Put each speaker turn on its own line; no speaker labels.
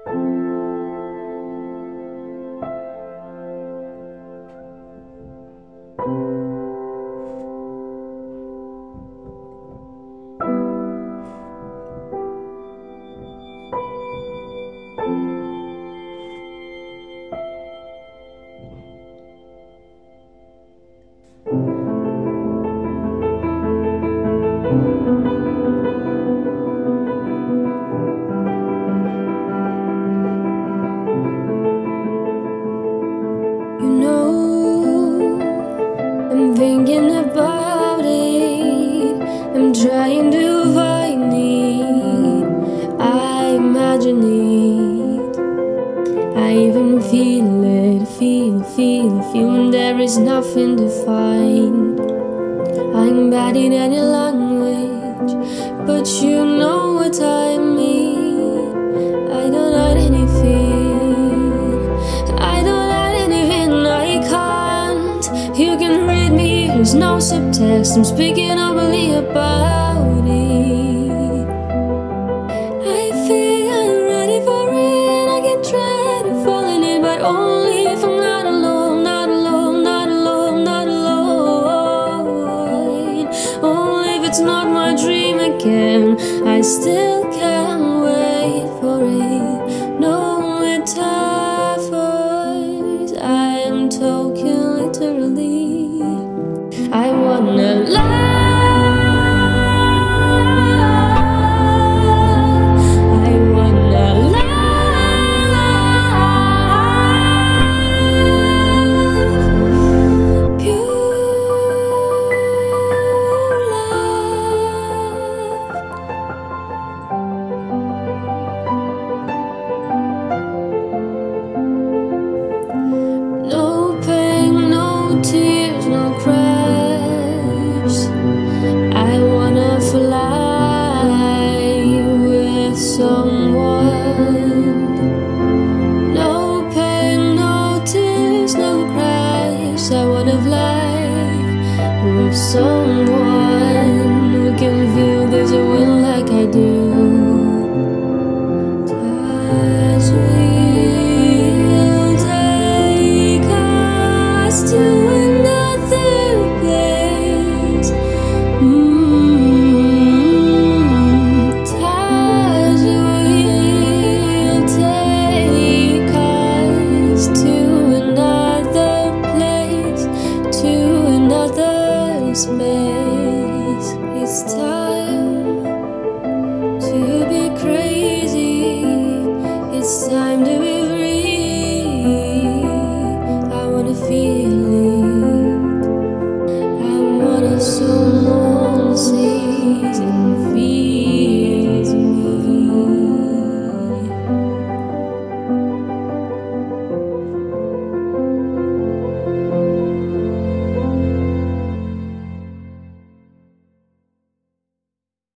You know, I'm thinking about it. I'm trying to find it. I imagine it. I even feel it, feel when there is nothing to find. I'm bad in any language, but you know what I mean. I don't hide anything. I don't hide anything. I can't. You can read me. There's no subtext. I'm speaking openly about it. I think I'm ready for it. I can try to fall in it, but only if I'm not alone, not alone, not alone, not alone. Only if it's not my dream again. I still